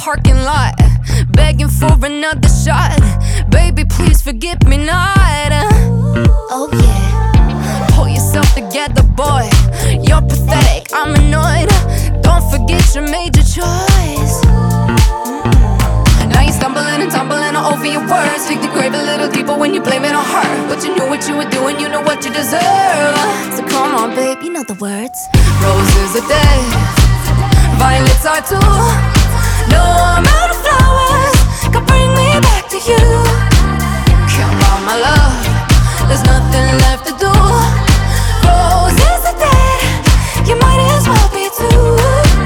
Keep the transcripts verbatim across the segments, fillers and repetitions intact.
parking lot, begging for another shot. Baby, please forgive me not. Oh yeah. Pull yourself together, boy. You're pathetic, I'm annoyed. Don't forget you made your choice. Mm-hmm. Now you're stumbling and tumbling all over your words. Dig the grave a little deeper when you blame it on her. But you knew what you were doing, you know what you deserve. So come on, babe, you know the words. Roses are dead, violets are too. No amount of flowers can bring me back to you. Come on, my love, there's nothing left to do. Roses are dead, you might as well be too.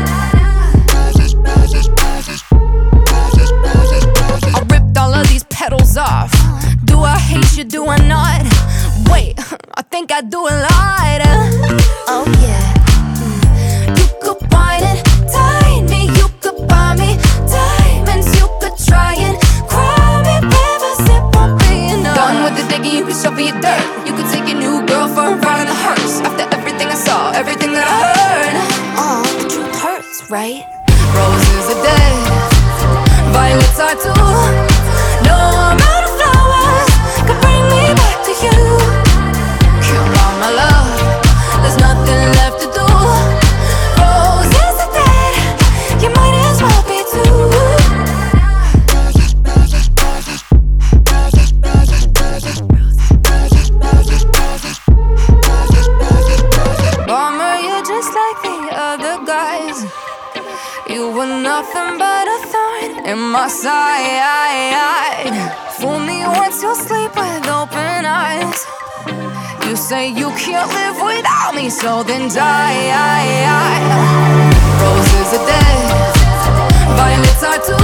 I ripped all of these petals off. Do I hate you, do I not? Wait, I think I do a lot. Oh yeah. You could wine and dine me, you could buy me diamonds, you could try and cry me rivers, it won't be enough. Done with the digging, you could shuffle your dirt. You could take your new girl for a ride in the hearse. After everything I saw, everything that I heard. Oh, the truth hurts, right? Roses are dead, violets are too. No amount of flowers can bring me back to you. Come on, my love, there's nothing left to do. Roses are dead, you might as well be too. Bummer, you're just like the other guys. You were nothing but a thorn in my side. Fool me once, you'll sleep with open eyes. You say you can't live without me, so then die. Roses are dead, violets are too.